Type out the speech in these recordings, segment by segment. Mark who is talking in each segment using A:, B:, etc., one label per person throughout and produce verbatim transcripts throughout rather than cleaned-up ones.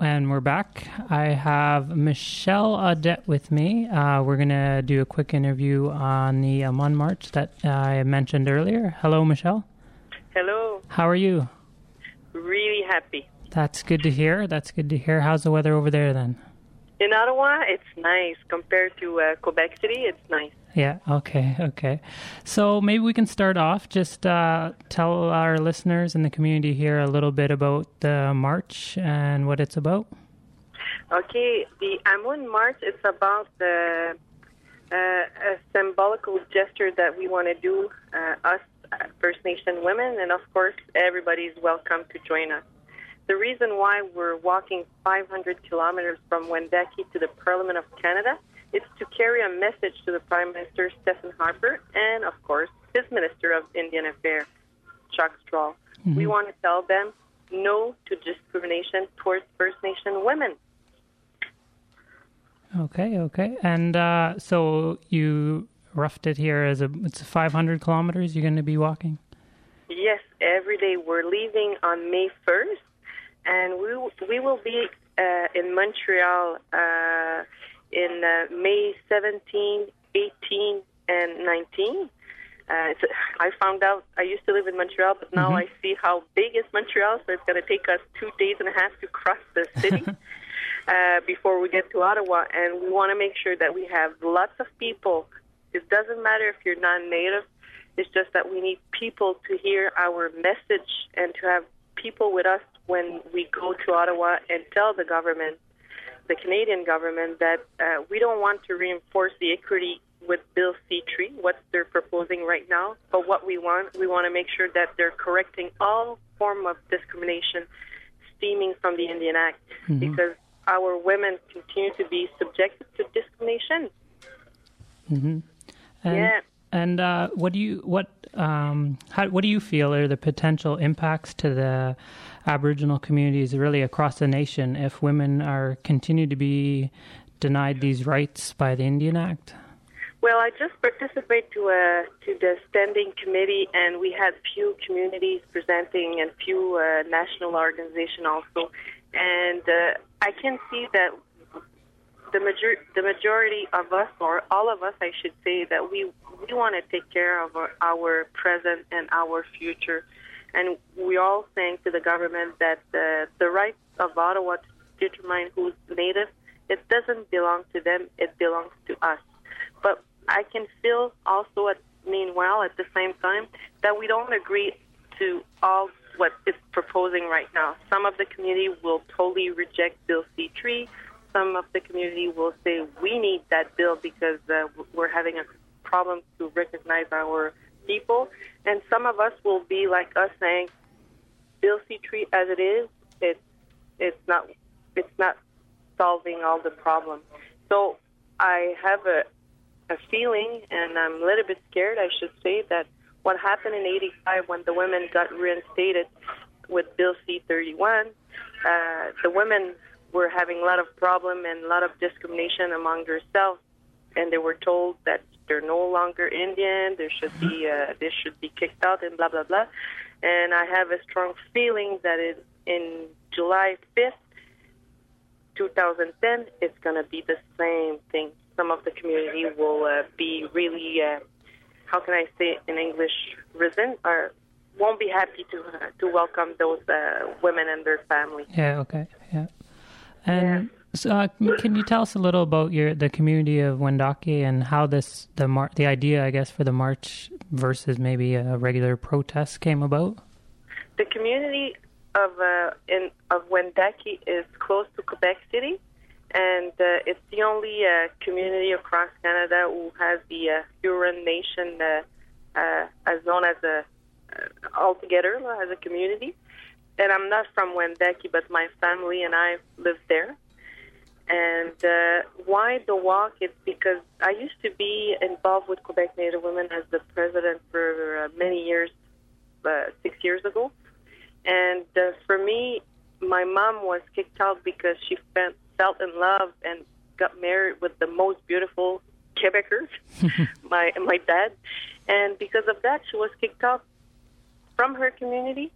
A: and we're back. I have Michelle Audette with me. Uh, we're going to do a quick interview on the Amon March that I mentioned earlier. Hello, Michelle.
B: Hello.
A: How are you?
B: Really happy.
A: That's good to hear. That's good to hear. How's the weather over there then?
B: In Ottawa, it's nice. Compared to uh, Quebec City, it's nice.
A: Yeah, okay, okay. So maybe we can start off. Just uh, tell our listeners and the community here a little bit about the march and what it's about.
B: Okay, the Amon March, it's about the, uh, a symbolical gesture that we want to do, uh, us First Nation women, and of course, everybody's welcome to join us. The reason why we're walking five hundred kilometers from Wendake to the Parliament of Canada is to carry a message to the Prime Minister, Stephen Harper, and, of course, his Minister of Indian Affairs, Chuck Straw. Mm-hmm. We want to tell them no to discrimination towards First Nation women.
A: Okay, okay. And uh, so you roughed it here as a, it's five hundred kilometers you're going to be walking?
B: Yes, every day. We're leaving on May first. And we we will be uh, in Montreal uh, in uh, May seventeenth, eighteenth, and nineteenth. Uh, it's, I found out, I used to live in Montreal, but now mm-hmm. I see how big is Montreal, so it's going to take us two days and a half to cross the city uh, before we get to Ottawa. And we want to make sure that we have lots of people. It doesn't matter if you're non-native. It's just that we need people to hear our message and to have people with us when we go to Ottawa and tell the government, the Canadian government, that uh, we don't want to reinforce the equity with Bill C three, what they're proposing right now, but what we want, we want to make sure that they're correcting all form of discrimination stemming from the Indian Act, mm-hmm. because our women continue to be subjected to discrimination.
A: Mm-hmm. And,
B: yeah.
A: And uh, what do you what um, how, what do you feel are the potential impacts to the Aboriginal communities really across the nation if women are continue to be denied these rights by the Indian Act?
B: Well, I just participated to a to the standing committee, and we had few communities presenting and few uh, national organizations also, and uh, I can see that the major the majority of us, or all of us, I should say, that we we want to take care of our, our present and our future, and we all saying to the government that uh, the right of Ottawa to determine who's Native, it doesn't belong to them, it belongs to us. But I can feel also, at, meanwhile, at the same time, that we don't agree to all what it's proposing right now. Some of the community will totally reject Bill C three. Some of the community will say we need that bill because uh, we're having a problem to recognize our people. And some of us will be like us saying, Bill C three as it is, it's it's not it's not solving all the problems. So I have a a feeling, and I'm a little bit scared, I should say, that what happened in eighty-five when the women got reinstated with Bill C thirty-one, uh, the women were having a lot of problem and a lot of discrimination among themselves, and they were told that they're no longer Indian, there should be uh, they should be kicked out, and blah blah blah. And I have a strong feeling that it, in July fifth, two thousand ten, it's going to be the same thing. Some of the community will uh, be really, uh, how can I say in English, resent or won't be happy to uh, to welcome those uh, women and their family.
A: Yeah. Okay. Yeah. And yeah. So, uh, can you tell us a little about your the community of Wendake and how this the mar- the idea, I guess, for the march versus maybe a regular protest came about?
B: The community of uh, in of Wendake is close to Quebec City, and uh, it's the only uh, community across Canada who has the uh, Huron Nation uh, uh, as known as a uh, altogether uh, as a community. And I'm not from Wendake, but my family and I live there. And uh, why the walk? It's because I used to be involved with Quebec Native Women as the president for uh, many years, uh, six years ago. And uh, for me, my mom was kicked out because she felt, felt in love and got married with the most beautiful Quebecers, my my dad. And because of that, she was kicked out from her community.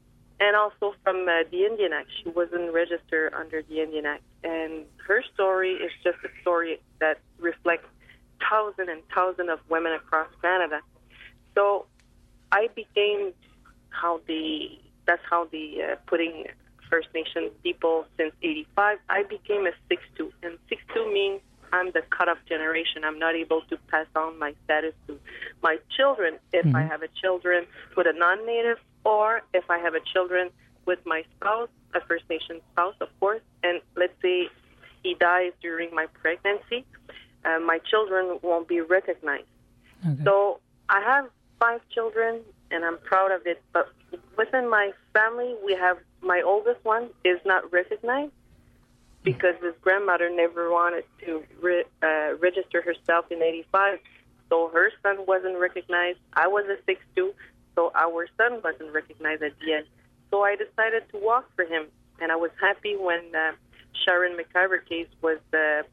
B: and also from uh, the Indian Act. She wasn't registered under the Indian Act. And her story is just a story that reflects thousands and thousands of women across Canada. So I became how the, that's how the uh, putting First Nation people since eighty-five, I became a six two. And six two means I'm the cut-off generation. I'm not able to pass on my status to my children if mm-hmm. I have a children with a non-Native, or if I have a children with my spouse, a First Nation spouse, of course, and let's say he dies during my pregnancy, uh, my children won't be recognized. Okay. So I have five children, and I'm proud of it, but within my family, we have my oldest one is not recognized because his grandmother never wanted to re, uh, register herself in eighty-five, so her son wasn't recognized. I was a six two, so our son wasn't recognized at the end. So I decided to walk for him, and I was happy when uh, Sharon McIver case was uh,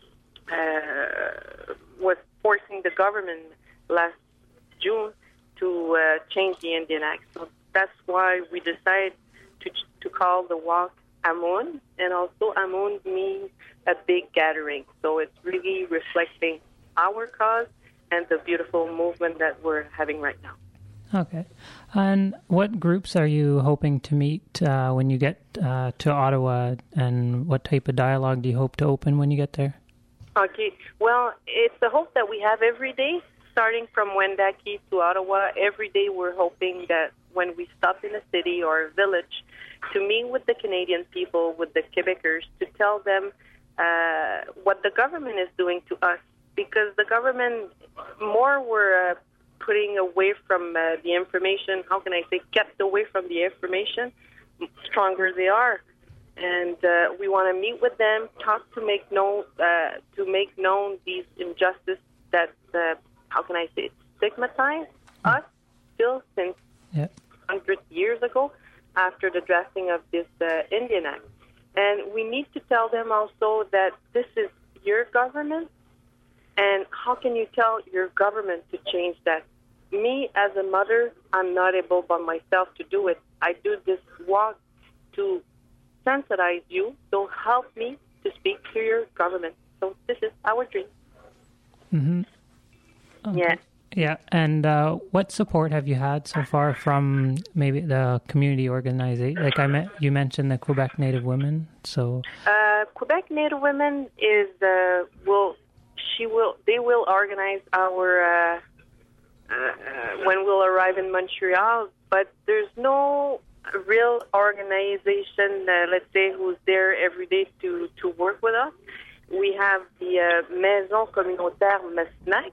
B: uh, was forcing the government last June to uh, change the Indian Act. So that's why we decided to to call the walk Amun, and also Amun means a big gathering. So it's really reflecting our cause and the beautiful movement that we're having right now.
A: Okay. And what groups are you hoping to meet uh, when you get uh, to Ottawa, and what type of dialogue do you hope to open when you get there?
B: Okay. Well, it's a hope that we have every day, starting from Wendake to Ottawa. Every day we're hoping that when we stop in a city or a village, to meet with the Canadian people, with the Quebecers, to tell them uh, what the government is doing to us. Because the government, more we're uh, putting away from uh, the information, how can I say, kept away from the information, stronger they are. And uh, we want to meet with them, talk to make known, uh, to make known these injustices that, uh, how can I say, stigmatize us still since yeah. one hundred years ago, after the drafting of this uh, Indian Act. And we need to tell them also that this is your government, and how can you tell your government to change that? Me, as a mother, I'm not able by myself to do it. I do this walk to sensitize you, so help me to speak to your government. So this is our dream.
A: Mm-hmm. Okay.
B: Yeah.
A: Yeah, and uh, what support have you had so far from maybe the community organization? Like I met, you mentioned the Quebec Native Women. So
B: uh, Quebec Native Women is uh, will she will they will organize our uh, uh, when we'll arrive in Montreal. But there's no real organization, uh, let's say, who's there every day to to work with us. We have the uh, Maison Communautaire Mesnac.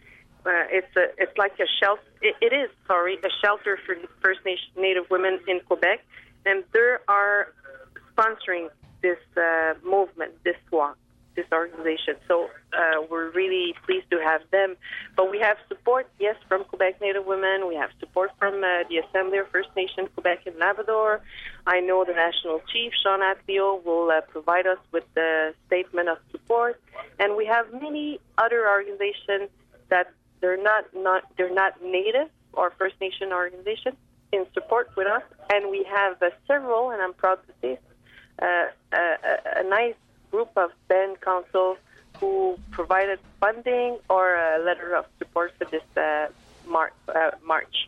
B: Uh, it's a, it's like a shelter. It, it is, sorry, a shelter for First Nation Native women in Quebec, and they are sponsoring this uh, movement, this walk, this organization. So uh, we're really pleased to have them. But we have support, yes, from Quebec Native women. We have support from uh, the Assembly of First Nation Quebec and Labrador. I know the National Chief, Sean Atleo, will uh, provide us with the statement of support, and we have many other organizations that They're not, not they're not Native or First Nation organizations in support with us, and we have uh, several, and I'm proud to say, uh, a, a nice group of band council who provided funding or a letter of support for this uh, mar- uh, march.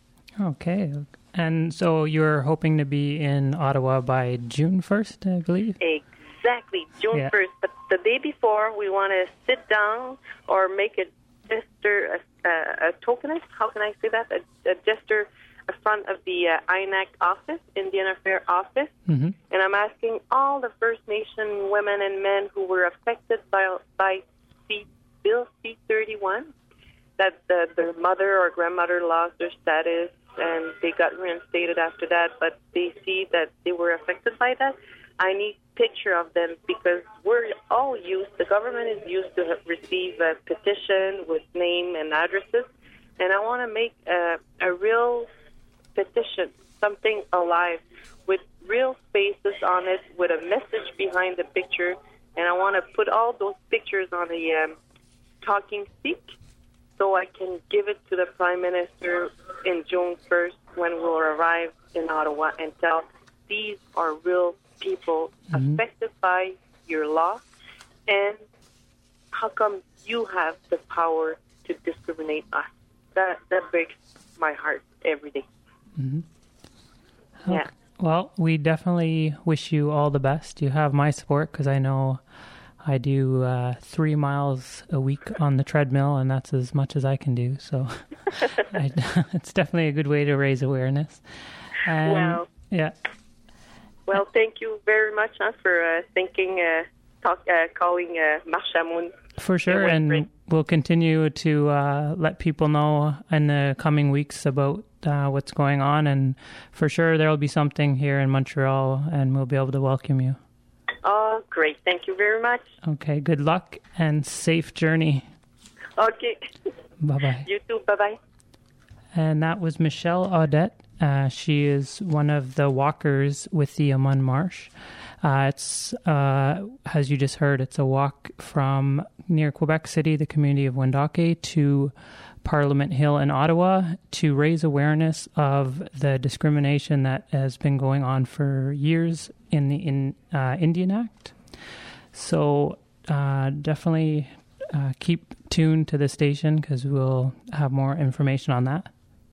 A: Okay, and so you're hoping to be in Ottawa by June first, I believe?
B: Exactly, June yeah. first. But the day before, we want to sit down or make it gesture, a, a, a tokenist, how can I say that? A, a gesture in front of the uh, I N A C office, Indian Affairs office. Mm-hmm. And I'm asking all the First Nation women and men who were affected by by C, Bill C thirty-one, that the, their mother or grandmother lost their status and they got reinstated after that, but they see that they were affected by that. I need picture of them because we're all used, the government is used to receive a petition with name and addresses, and I want to make a, a real petition, something alive, with real faces on it, with a message behind the picture, and I want to put all those pictures on a um, talking stick so I can give it to the Prime Minister in June first when we'll arrive in Ottawa and tell these are real people mm-hmm. affected by your law, and how come you have the power to discriminate us? That that breaks my heart every day.
A: Mm-hmm. Okay. Yeah. Well, we definitely wish you all the best. You have my support because I know I do uh, three miles a week on the treadmill, and that's as much as I can do. So I, it's definitely a good way to raise awareness. Um,
B: well,
A: yeah.
B: Well, thank you very much huh, for uh, thinking, uh, talk, uh, calling uh, Marche Amoun.
A: For sure, and we'll continue to uh, let people know in the coming weeks about uh, what's going on, and for sure there will be something here in Montreal, and we'll be able to welcome you.
B: Oh, great. Thank you very much.
A: Okay, good luck and safe journey.
B: Okay.
A: Bye-bye.
B: You too. Bye-bye.
A: And that was Michelle Audette. Uh, she is one of the walkers with the Amun Marche. Uh, it's, uh, as you just heard, it's a walk from near Quebec City, the community of Wendake, to Parliament Hill in Ottawa to raise awareness of the discrimination that has been going on for years in the in, uh, Indian Act. So uh, definitely uh, keep tuned to the station because we'll have more information on that.